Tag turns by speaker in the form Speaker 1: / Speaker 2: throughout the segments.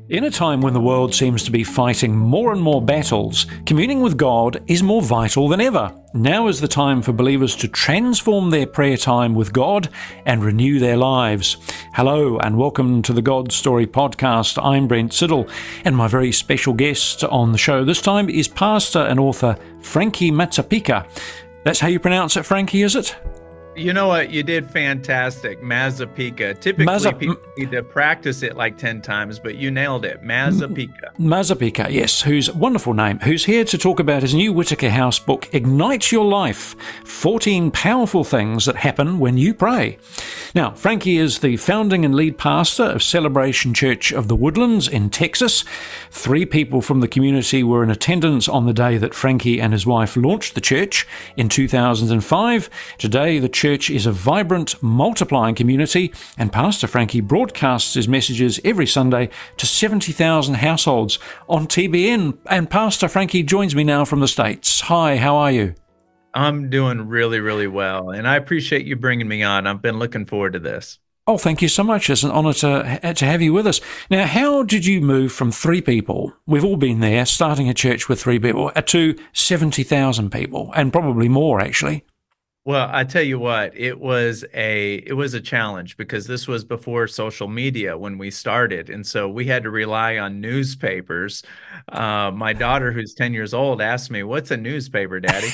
Speaker 1: In a time when the world seems to be fighting more and more battles, communing with God is more vital than ever. Now is the time for believers to transform their prayer time with God and renew their lives. Hello and welcome to the God Story podcast. I'm Brent Siddle, and my very special guest on the show this time is pastor and author Frankie Mazzapica. That's how you pronounce it, Frankie, is it?
Speaker 2: You know what? You did fantastic. Mazzapica. Typically, people need to practice it like 10 times, but you nailed it. Mazzapica.
Speaker 1: Mazzapica, yes, whose wonderful name, who's here to talk about his new Whitaker House book, Ignite Your Life, 14 Powerful Things That Happen When You Pray. Now, Frankie is the founding and lead pastor of Celebration Church of the Woodlands in Texas. 3 people from the community were in attendance on the day that Frankie and his wife launched the church in 2005. Today, the church is a vibrant, multiplying community, and Pastor Frankie broadcasts his messages every Sunday to 70,000 households on TBN. And Pastor Frankie joins me now from the States. Hi, how are you?
Speaker 2: I'm doing really, really well, and I appreciate you bringing me on. I've been looking forward to this.
Speaker 1: Oh, thank you so much. It's an honor to have you with us. Now, how did you move from 3 people, we've all been there, starting a church with 3 people, to 70,000 people, and probably more, actually?
Speaker 2: Well, I tell you what, it was a challenge because this was before social media when we started. And so we had to rely on newspapers. My daughter, who's 10 years old, asked me, "What's a newspaper, Daddy?"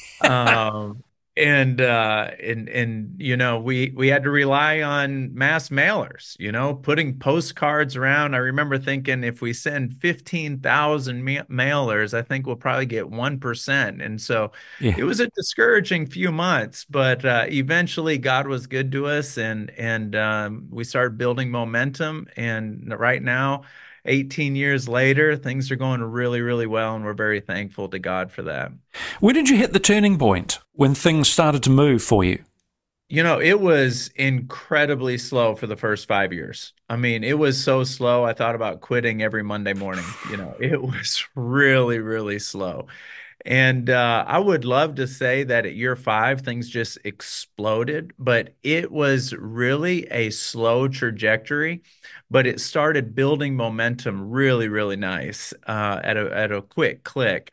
Speaker 2: And you know, we had to rely on mass mailers, you know, putting postcards around. I remember thinking if we send 15,000 mailers, I think we'll probably get 1%. And so It was a discouraging few months, but eventually God was good to us, and we started building momentum. And right now, 18 years later, things are going really, really well, and we're very thankful to God for that.
Speaker 1: When did you hit the turning point when things started to move for you?
Speaker 2: You know, it was incredibly slow for the first 5 years. I mean, it was so slow, I thought about quitting every Monday morning. You know, it was really, really slow. And I would love to say that at year 5, things just exploded, but it was really a slow trajectory, but it started building momentum really, really nice at a quick click.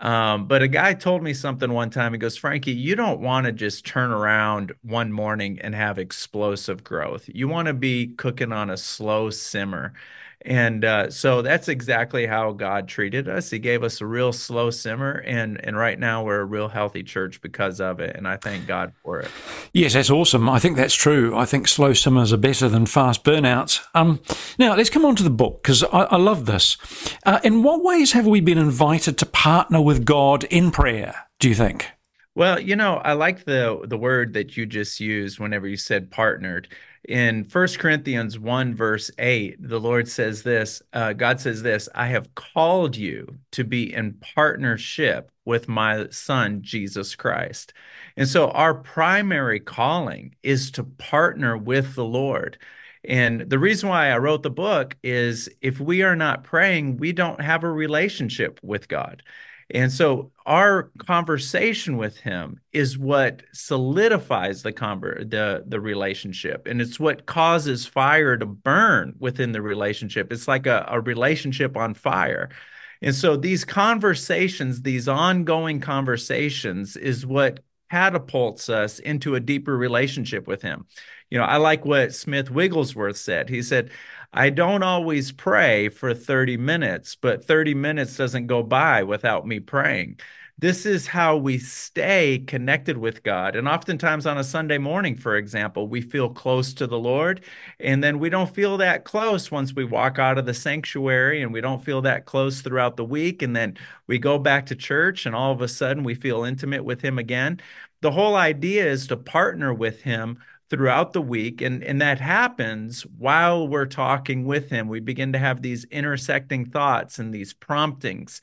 Speaker 2: But a guy told me something one time. He goes, "Frankie, you don't want to just turn around one morning and have explosive growth. You want to be cooking on a slow simmer." And so that's exactly how God treated us. He gave us a real slow simmer, and right now we're a real healthy church because of it, and I thank God for it.
Speaker 1: Yes, that's awesome. I think that's true. I think slow simmers are better than fast burnouts. Now, let's come on to the book, because I love this. In what ways have we been invited to partner with God in prayer, do you think?
Speaker 2: Well, you know, I like the word that you just used whenever you said partnered. In 1 Corinthians 1, verse 8, the Lord says this, God says this, "I have called you to be in partnership with my Son, Jesus Christ." And so our primary calling is to partner with the Lord. And the reason why I wrote the book is if we are not praying, we don't have a relationship with God. And so our conversation with him is what solidifies the relationship, and it's what causes fire to burn within the relationship. It's like a relationship on fire. And so these conversations, these ongoing conversations, is what catapults us into a deeper relationship with him. You know, I like what Smith Wigglesworth said. He said, "I don't always pray for 30 minutes, but 30 minutes doesn't go by without me praying." This is how we stay connected with God. And oftentimes on a Sunday morning, for example, we feel close to the Lord, and then we don't feel that close once we walk out of the sanctuary, and we don't feel that close throughout the week. And then we go back to church, and all of a sudden we feel intimate with him again. The whole idea is to partner with him throughout the week, and that happens while we're talking with him. We begin to have these intersecting thoughts and these promptings,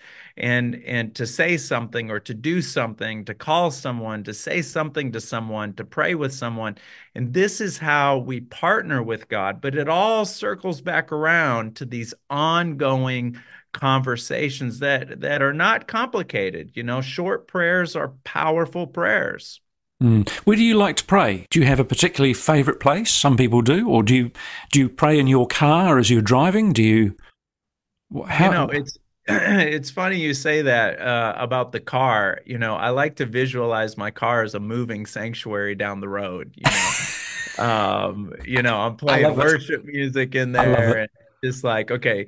Speaker 2: and to say something or to do something, to call someone, to say something to someone, to pray with someone. And this is how we partner with God, but it all circles back around to these ongoing conversations that are not complicated. You know, short prayers are powerful prayers.
Speaker 1: Where do you like to pray? Do you have a particularly favourite place? Some people do. Or do you pray in your car as you're driving? Do you? How?
Speaker 2: It's it's funny you say that about the car. I like to visualize my car as a moving sanctuary down the road. I'm
Speaker 1: I
Speaker 2: playing
Speaker 1: love it.
Speaker 2: worship music in
Speaker 1: I love
Speaker 2: there
Speaker 1: it.
Speaker 2: and just like, okay,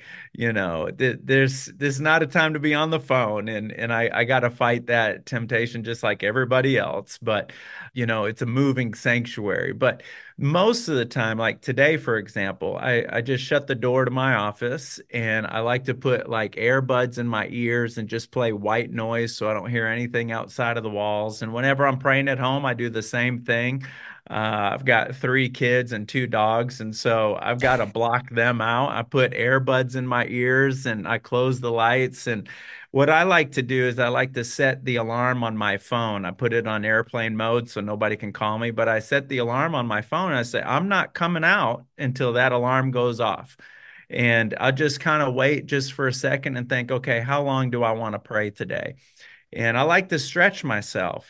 Speaker 2: there's not a time to be on the phone and I got to fight that temptation just like everybody else, but it's a moving sanctuary. But most of the time, like today, for example, I just shut the door to my office and I like to put like earbuds in my ears and just play white noise so I don't hear anything outside of the walls. And whenever I'm praying at home, I do the same thing. I've got three kids and two dogs, and so I've got to block them out. I put earbuds in my ears and I close the lights. And what I like to do is I like to set the alarm on my phone. I put it on airplane mode so nobody can call me, but I set the alarm on my phone and I say, I'm not coming out until that alarm goes off. And I'll just kind of wait just for a second and think, okay, how long do I want to pray today? And I like to stretch myself,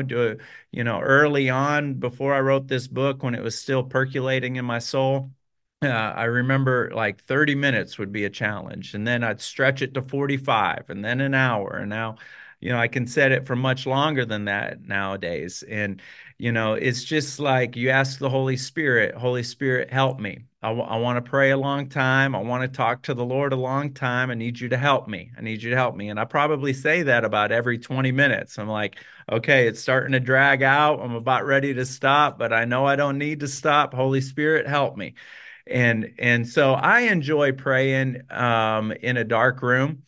Speaker 2: early on before I wrote this book when it was still percolating in my soul. I remember like 30 minutes would be a challenge, and then I'd stretch it to 45 and then an hour. And now, I can set it for much longer than that nowadays. And, it's just like you ask the Holy Spirit, help me. I want to pray a long time. I want to talk to the Lord a long time. I need you to help me. I need you to help me. And I probably say that about every 20 minutes. I'm like, okay, it's starting to drag out. I'm about ready to stop, but I know I don't need to stop. Holy Spirit, help me. And so I enjoy praying in a dark room.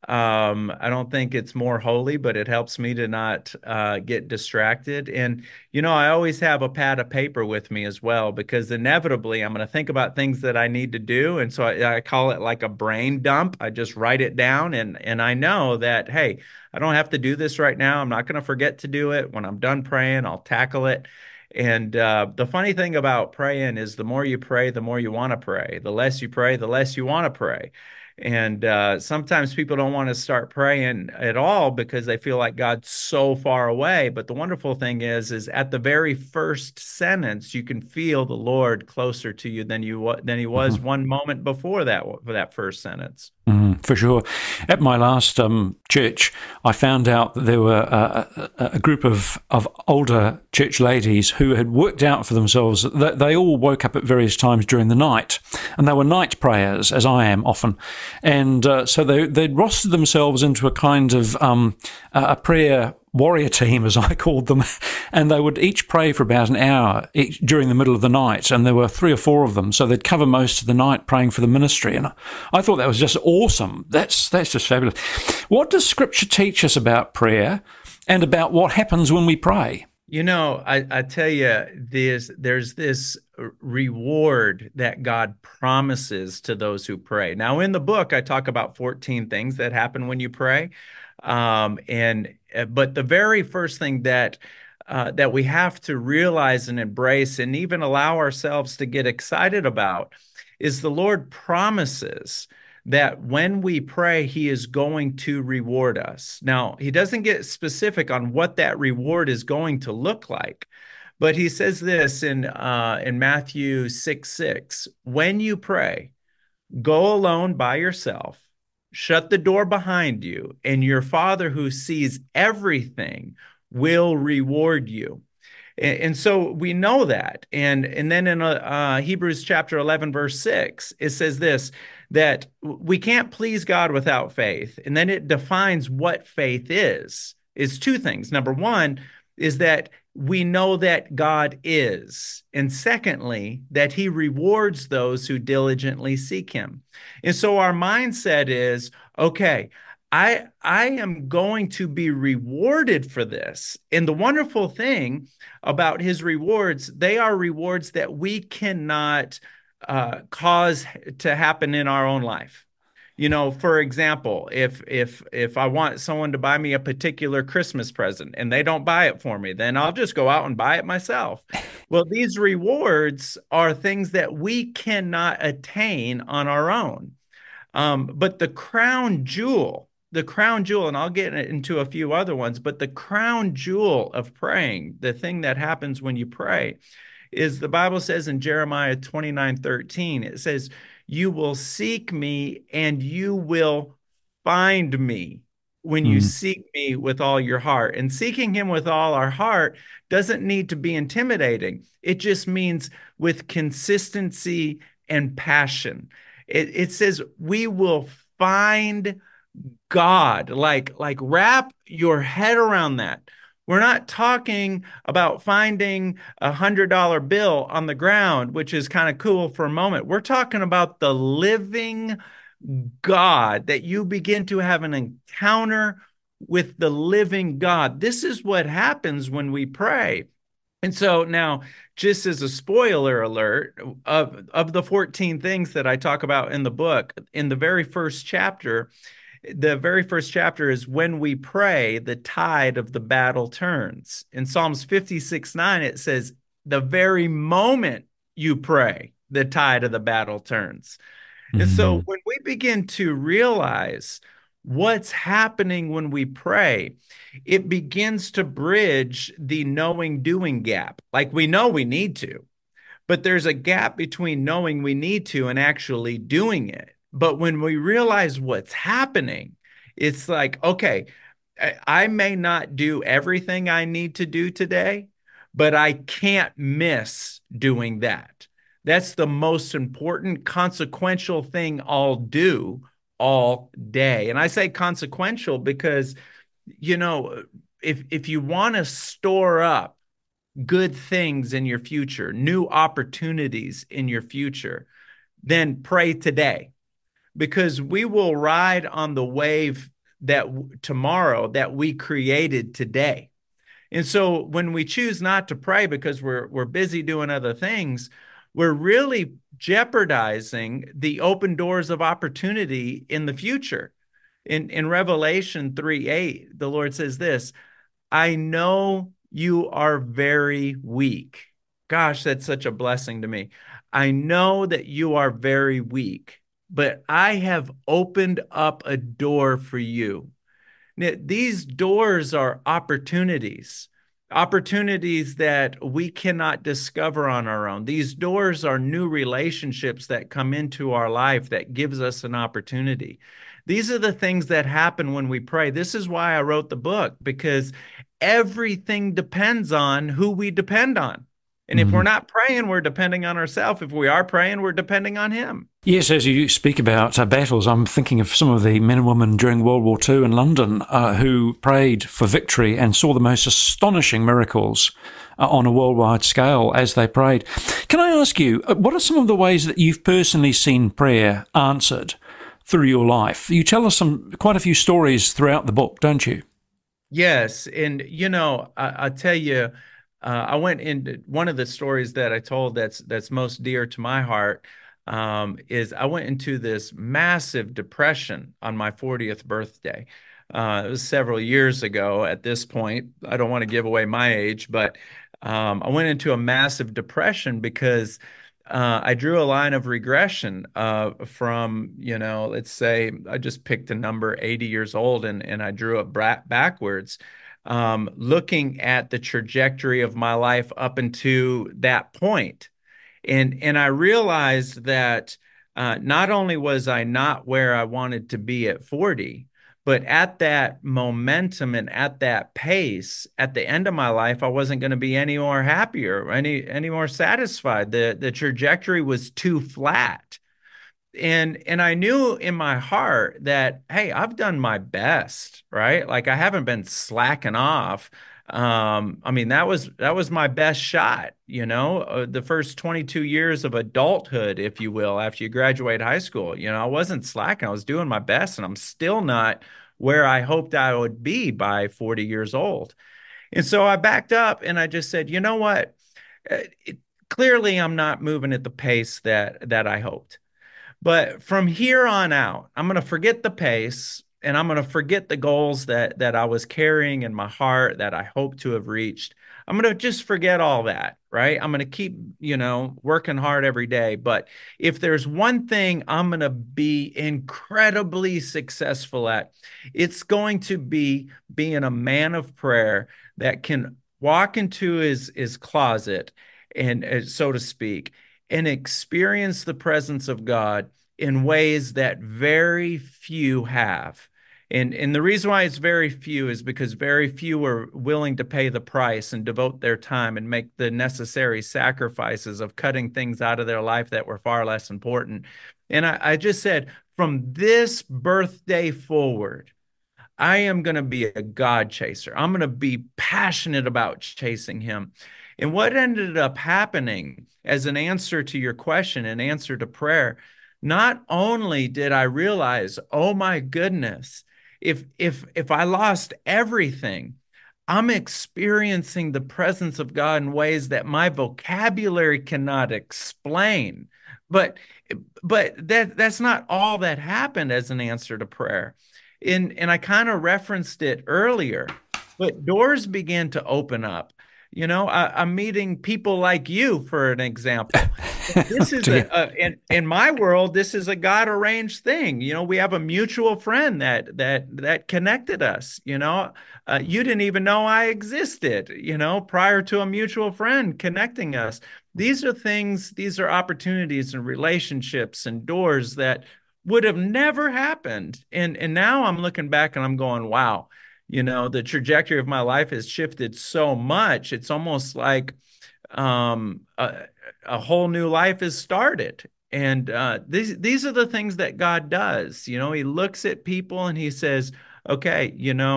Speaker 2: I don't think it's more holy, but it helps me to not get distracted. And, I always have a pad of paper with me as well, because inevitably I'm going to think about things that I need to do. And so I call it like a brain dump. I just write it down and I know that, hey, I don't have to do this right now. I'm not going to forget to do it. When I'm done praying, I'll tackle it. And the funny thing about praying is the more you pray, the more you want to pray. The less you pray, the less you want to pray. And sometimes people don't want to start praying at all because they feel like God's so far away. But the wonderful thing is at the very first sentence, you can feel the Lord closer to you than he was
Speaker 1: Mhm.
Speaker 2: one moment before that first sentence.
Speaker 1: For sure. At my last church, I found out that there were a group of older church ladies who had worked out for themselves that they all woke up at various times during the night, and they were night prayers, as I am often. And so they'd rostered themselves into a kind of a prayer warrior team, as I called them, and they would each pray for about an hour during the middle of the night, and there were 3 or 4 of them, so they'd cover most of the night praying for the ministry, and I thought that was just awesome. That's just fabulous. What does Scripture teach us about prayer and about what happens when we pray?
Speaker 2: I tell you, there's this reward that God promises to those who pray. Now, in the book, I talk about 14 things that happen when you pray. But the very first thing that we have to realize and embrace and even allow ourselves to get excited about is the Lord promises that when we pray, he is going to reward us. Now, he doesn't get specific on what that reward is going to look like, but he says this in Matthew 6:6, when you pray, go alone by yourself, shut the door behind you, and your Father who sees everything will reward you. And so we know that. And then in Hebrews chapter 11, verse 6, it says this, that we can't please God without faith. And then it defines what faith is. It's two things. Number one is that we know that God is. And secondly, that he rewards those who diligently seek him. And so our mindset is, okay, I am going to be rewarded for this. And the wonderful thing about his rewards, they are rewards that we cannot cause to happen in our own life. For example, if I want someone to buy me a particular Christmas present and they don't buy it for me, then I'll just go out and buy it myself. Well, these rewards are things that we cannot attain on our own. But the crown jewel, and I'll get into a few other ones, but the crown jewel of praying, the thing that happens when you pray, is the Bible says in Jeremiah 29:13, it says, You will seek me and you will find me when you
Speaker 1: Mm.
Speaker 2: seek me with all your heart. And seeking him with all our heart doesn't need to be intimidating. It just means with consistency and passion. It says we will find God. Like wrap your head around that. We're not talking about finding $100 bill on the ground, which is kind of cool for a moment. We're talking about the living God, that you begin to have an encounter with the living God. This is what happens when we pray. And so now, just as a spoiler alert, of the 14 things that I talk about in the book, in the very first chapter is when we pray, the tide of the battle turns. In Psalms 56:9, it says, the very moment you pray, the tide of the battle turns. And so
Speaker 1: Mm.
Speaker 2: when we begin to realize what's happening when we pray, it begins to bridge the knowing doing gap. Like we know we need to, but there's a gap between knowing we need to and actually doing it. But when we realize what's happening, it's like, okay, I may not do everything I need to do today, but I can't miss doing that. That's the most important consequential thing I'll do all day. And I say consequential because, you know, if you want to store up good things in your future, new opportunities in your future, then pray today because we will ride on the wave that tomorrow that we created today. And so when we choose not to pray because we're busy doing other things, we're really jeopardizing the open doors of opportunity in the future. In Revelation 3:8, the Lord says this, I know you are very weak. Gosh, that's such a blessing to me. I know that you are very weak, but I have opened up a door for you. These doors are opportunities, opportunities that we cannot discover on our own. These doors are new relationships that come into our life that gives us an opportunity. These are the things that happen when we pray. This is why I wrote the book, because everything depends on who we depend on. And if we're
Speaker 1: Mm.
Speaker 2: not praying, we're depending on ourselves. If we are praying, we're depending on him.
Speaker 1: Yes, as you speak about battles, I'm thinking of some of the men and women during World War II in London who prayed for victory and saw the most astonishing miracles on a worldwide scale as they prayed. Can I ask you, what are some of the ways that you've personally seen prayer answered through your life? You tell us quite a few stories throughout the book, don't you?
Speaker 2: Yes, and I tell you, I went into one of the stories that I told that's most dear to my heart. Is I went into this massive depression on my 40th birthday. It was several years ago at this point. I don't want to give away my age, but I went into a massive depression because I drew a line of regression from, let's say I just picked a number 80 years old and I drew it backwards, looking at the trajectory of my life up into that point. And I realized that not only was I not where I wanted to be at 40, but at that momentum and at that pace, at the end of my life, I wasn't going to be any more happier, any more satisfied. The trajectory was too flat. And I knew in my heart that, hey, I've done my best, right? Like I haven't been slacking off. I mean, that was my best shot, the first 22 years of adulthood, if you will, after you graduate high school. I wasn't slacking. I was doing my best, and I'm still not where I hoped I would be by 40 years old. And so I backed up and I just said, you know what? Clearly, I'm not moving at the pace that I hoped. But from here on out, I'm going to forget the pace and I'm going to forget the goals that I was carrying in my heart that I hope to have reached. I'm going to just forget all that, right? I'm going to keep, working hard every day. But if there's one thing I'm going to be incredibly successful at, it's going to be being a man of prayer that can walk into his closet and so to speak and experience the presence of God in ways that very few have. And the reason why it's very few is because very few are willing to pay the price and devote their time and make the necessary sacrifices of cutting things out of their life that were far less important. And I just said, from this birthday forward, I am going to be a God chaser. I'm going to be passionate about chasing him. And what ended up happening as an answer to your question, an answer to prayer, not only did I realize, oh my goodness, if I lost everything, I'm experiencing the presence of God in ways that my vocabulary cannot explain. But that's not all that happened as an answer to prayer. And I kind of referenced it earlier, but doors began to open up. I'm meeting people like you, for an example. This is in my world, this is a God arranged thing. We have a mutual friend that connected us. You didn't even know I existed, prior to a mutual friend connecting us. These are things, these are opportunities and relationships and doors that would have never happened. And now I'm looking back and I'm going, wow, the trajectory of my life has shifted so much. It's almost like um, a, a whole new life has started. And these are the things that God does. He looks at people and he says, okay,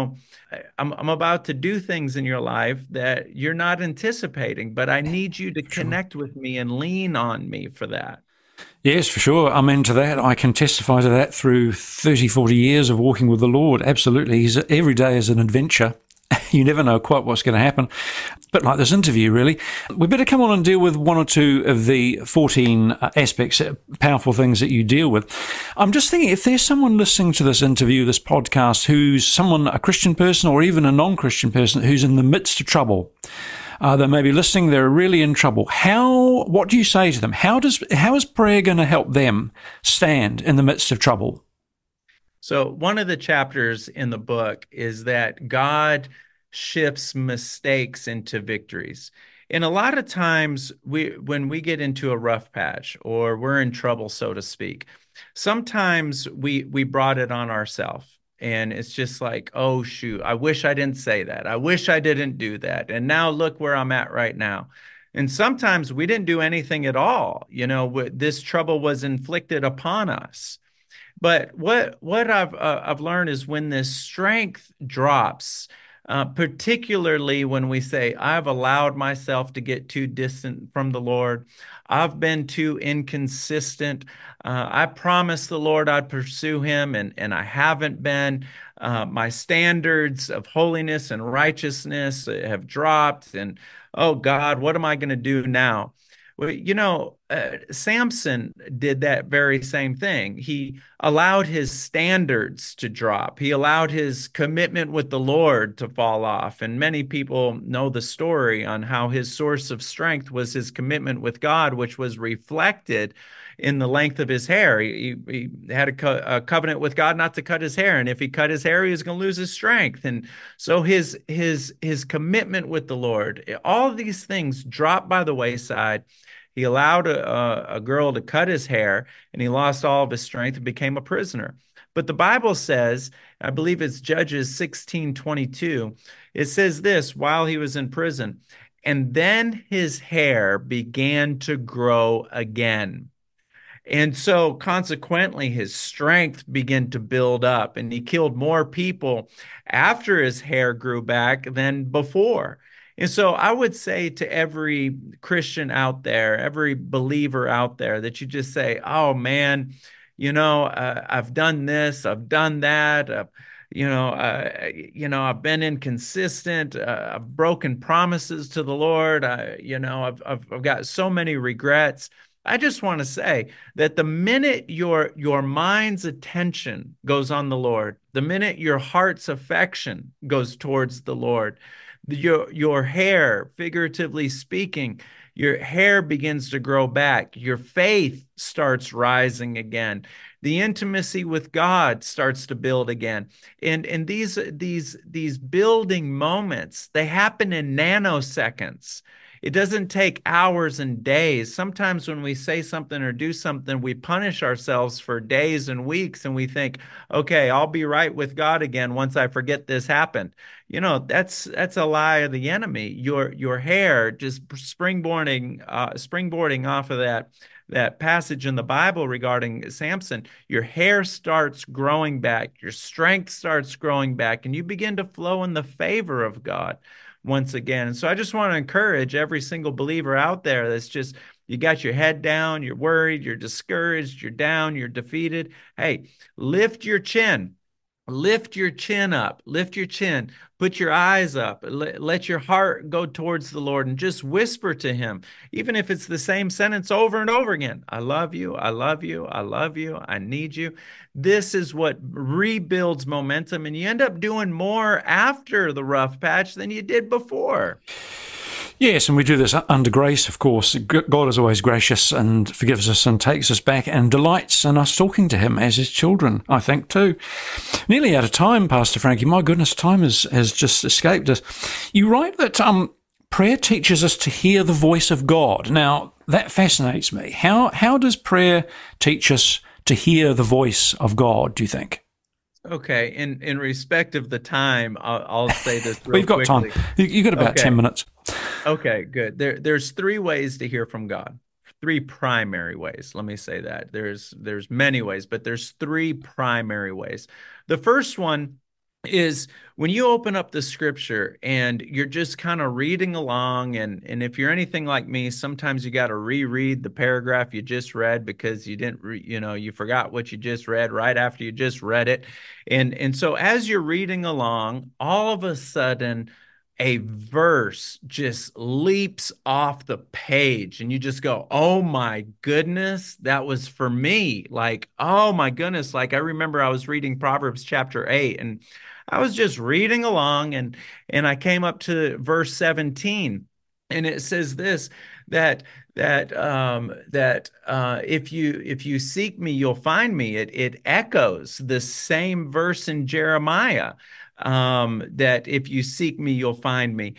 Speaker 2: I'm about to do things in your life that you're not anticipating, but I need you to
Speaker 1: Sure.
Speaker 2: connect with me and lean on me for that.
Speaker 1: Yes, for sure. I'm into that. I can testify to that through 30, 40 years of walking with the Lord. Absolutely. Every day is an adventure. You never know quite what's going to happen. But like this interview, really, we better come on and deal with one or two of the 14 aspects, powerful things that you deal with. I'm just thinking, if there's someone listening to this interview, this podcast, a Christian person or even a non-Christian person who's in the midst of trouble, they may be listening, they're really in trouble. What do you say to them? How is prayer going to help them stand in the midst of trouble?
Speaker 2: So, one of the chapters in the book is that God shifts mistakes into victories. And a lot of times when we get into a rough patch or we're in trouble, so to speak, sometimes we brought it on ourselves. And it's just like, oh, shoot, I wish I didn't say that. I wish I didn't do that. And now look where I'm at right now. And sometimes we didn't do anything at all. This trouble was inflicted upon us. But what I've learned is when this strength drops, particularly when we say, I've allowed myself to get too distant from the Lord, I've been too inconsistent. I promised the Lord I'd pursue him, and I haven't been. My standards of holiness and righteousness have dropped. And oh God, what am I going to do now? Well, Samson did that very same thing. He allowed his standards to drop. He allowed his commitment with the Lord to fall off. And many people know the story on how his source of strength was his commitment with God, which was reflected in the length of his hair. He had a covenant with God not to cut his hair, and if he cut his hair, he was going to lose his strength. And so his commitment with the Lord, all of these things dropped by the wayside. He allowed a girl to cut his hair, and he lost all of his strength and became a prisoner. But the Bible says, I believe it's Judges 16:22, it says this while he was in prison, and then his hair began to grow again. And so consequently, his strength began to build up, and he killed more people after his hair grew back than before. And so I would say to every Christian out there, every believer out there, that you just say, oh man, I've done this, I've done that. I've been inconsistent. I've broken promises to the Lord. I've got so many regrets. I just want to say that the minute your mind's attention goes on the Lord, the minute your heart's affection goes towards the Lord, your hair, figuratively speaking, your hair begins to grow back. Your faith starts rising again. The intimacy with God starts to build again. And these building moments, they happen in nanoseconds. It doesn't take hours and days. Sometimes when we say something or do something, we punish ourselves for days and weeks, and we think, okay, I'll be right with God again once I forget this happened. That's a lie of the enemy. Your hair just springboarding off of that passage in the Bible regarding Samson, your hair starts growing back, your strength starts growing back, and you begin to flow in the favor of God once again. And so I just want to encourage every single believer out there that's just, you got your head down, you're worried, you're discouraged, you're down, you're defeated. Hey, lift your chin. Lift your chin up, lift your chin, put your eyes up, let your heart go towards the Lord and just whisper to him, even if it's the same sentence over and over again. I love you, I love you, I love you, I need you. This is what rebuilds momentum, and you end up doing more after the rough patch than you did before.
Speaker 1: Yes, and we do this under grace, of course. God is always gracious and forgives us and takes us back and delights in us talking to him as his children, I think, too. Nearly out of time, Pastor Frankie. My goodness, time has just escaped us. You write that prayer teaches us to hear the voice of God. Now, that fascinates me. How does prayer teach us to hear the voice of God, do you think?
Speaker 2: Okay, in respect of the time, I'll say this real
Speaker 1: We've got
Speaker 2: quickly.
Speaker 1: time. You've got about
Speaker 2: Okay.
Speaker 1: 10 minutes.
Speaker 2: Okay, good. There's three ways to hear from God. Three primary ways. Let me say that. There's many ways, but there's three primary ways. The first one is when you open up the scripture and you're just kind of reading along, and if you're anything like me, sometimes you got to reread the paragraph you just read because you didn't you forgot what you just read right after you just read it. And so as you're reading along, all of a sudden a verse just leaps off the page and you just go, oh my goodness, that was for me. Like, oh my goodness. Like I remember I was reading Proverbs chapter 8, and I was just reading along, and I came up to verse 17, and it says this, that if you seek me, you'll find me. It echoes the same verse in Jeremiah, that if you seek me, you'll find me.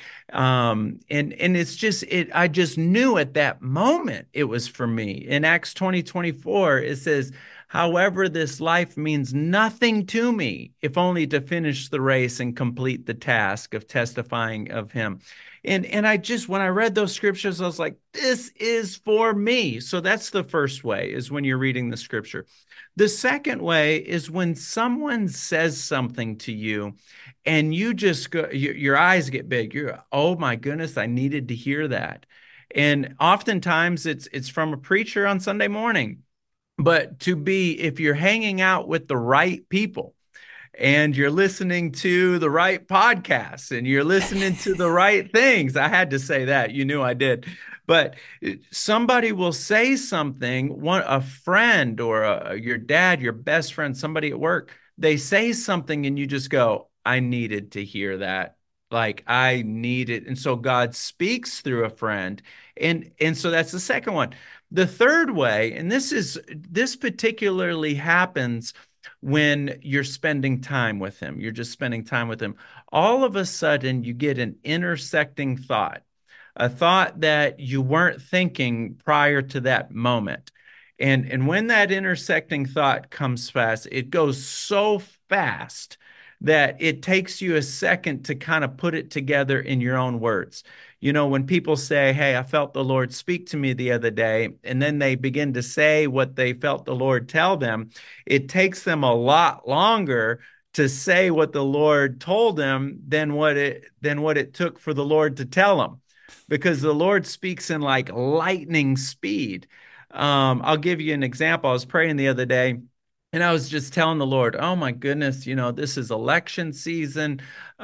Speaker 2: And it's just it. I just knew at that moment it was for me. In Acts 20:24, it says, "However, this life means nothing to me, if only to finish the race and complete the task of testifying of Him." And I just, when I read those scriptures, I was like, this is for me. So that's the first way, is when you're reading the scripture. The second way is when someone says something to you and you just go, your eyes get big. You're, oh my goodness, I needed to hear that. And oftentimes it's from a preacher on Sunday morning. But if you're hanging out with the right people, and you're listening to the right podcasts, and you're listening to the right things. I had to say that. You knew I did. But somebody will say something, a friend or your dad, your best friend, somebody at work, they say something and you just go, I needed to hear that. Like I need it. And so God speaks through a friend. And so that's the second one. The third way, and this particularly happens when you're spending time with him, you're just spending time with him, all of a sudden you get an intersecting thought, a thought that you weren't thinking prior to that moment. And when that intersecting thought comes fast, it goes so fast that it takes you a second to kind of put it together in your own words. When people say, hey, I felt the Lord speak to me the other day, and then they begin to say what they felt the Lord tell them, it takes them a lot longer to say what the Lord told them than what it took for the Lord to tell them, because the Lord speaks in like lightning speed. I'll give you an example. I was praying the other day, and I was just telling the Lord, "Oh my goodness, this is election season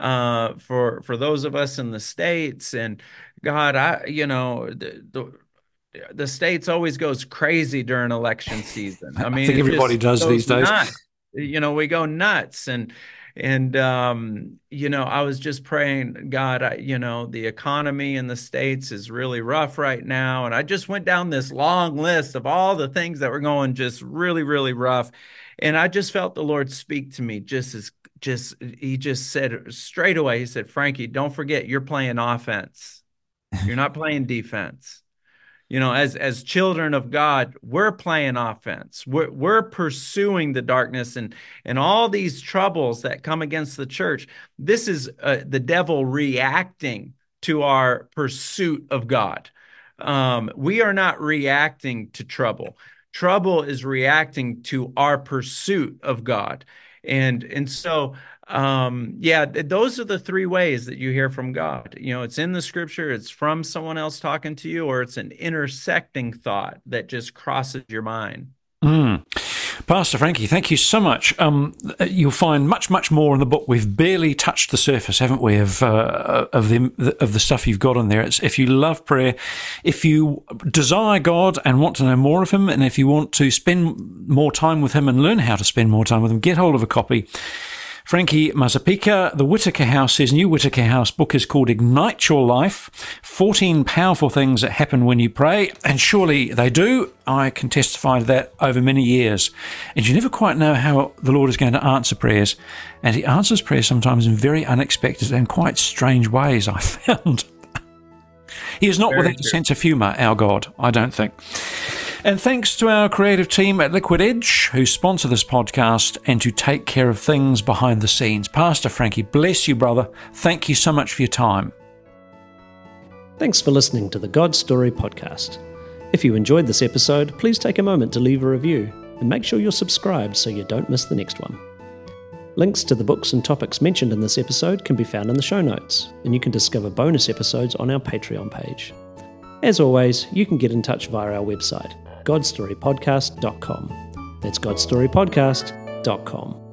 Speaker 2: for those of us in the States, and God, the States always goes crazy during election season. I
Speaker 1: I
Speaker 2: mean,
Speaker 1: think
Speaker 2: it
Speaker 1: everybody
Speaker 2: just
Speaker 1: does these
Speaker 2: goes
Speaker 1: days.
Speaker 2: nuts. We go nuts, and I was just praying, God, the economy in the States is really rough right now, and I just went down this long list of all the things that were going just really, really rough, and I just felt the Lord speak to me he just said straight away, he said, Frankie, don't forget you're playing offense. You're not playing defense. As children of God, we're playing offense. We're pursuing the darkness and all these troubles that come against the church. This is the devil reacting to our pursuit of God. We are not reacting to trouble. Trouble is reacting to our pursuit of God. And so those are the three ways that you hear from God. It's in the scripture, it's from someone else talking to you, or it's an intersecting thought that just crosses your mind.
Speaker 1: Pastor Frankie, thank you so much. You'll find much, much more in the book. We've barely touched the surface, haven't we, of the stuff you've got in there. If you love prayer, if you desire God and want to know more of Him, and if you want to spend more time with Him and learn how to spend more time with Him, get hold of a copy. Frankie Mazapika, the Whitaker House, his new Whitaker House book is called Ignite Your Life, 14 Powerful Things That Happen When You Pray, and surely they do. I can testify to that over many years. And you never quite know how the Lord is going to answer prayers, and He answers prayers sometimes in very unexpected and quite strange ways, I found. He is not without a sense of humour, our God, I don't think. And thanks to our creative team at Liquid Edge, who sponsor this podcast and who take care of things behind the scenes. Pastor Frankie, bless you, brother. Thank you so much for your time.
Speaker 3: Thanks for listening to the God Story podcast. If you enjoyed this episode, please take a moment to leave a review and make sure you're subscribed so you don't miss the next one. Links to the books and topics mentioned in this episode can be found in the show notes, and you can discover bonus episodes on our Patreon page. As always, you can get in touch via our website, godstorypodcast.com. That's godstorypodcast.com.